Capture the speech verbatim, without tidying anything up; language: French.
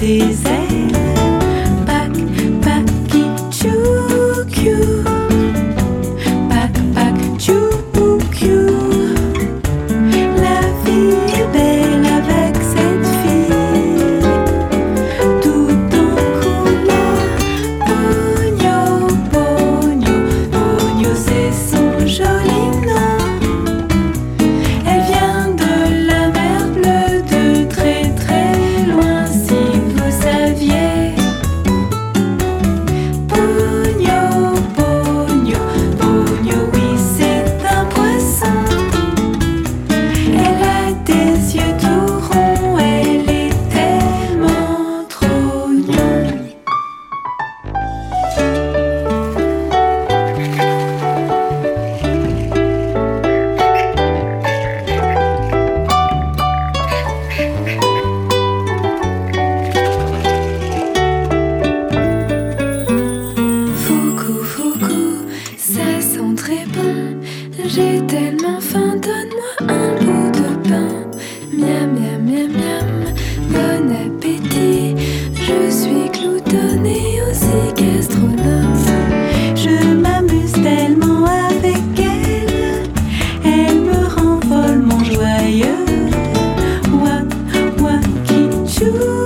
des ailes. Pac, pac, qui chou, kiou. Pac, pac, chou, kiou. La vie est belle avec cette fille. Tout en couleur. Pogno, Pogno, Pogno, c'est son joli nom. Elle vient de la mer bleue, de très très loin, si vous saviez. Pogno, Pogno, Pogno, oui, c'est un poisson. Elle a des yeux tout ronds, elle est tellement trop mignonne. Foucou, foucou, ça sent très bon. J'ai tellement faim, donne-moi un bout de pain. Miam, miam, miam, miam, bon appétit. Je suis gloutonne et aussi gastronome. Je m'amuse tellement avec elle. Elle me rend follement joyeux. Ouah, ouah, qui chou.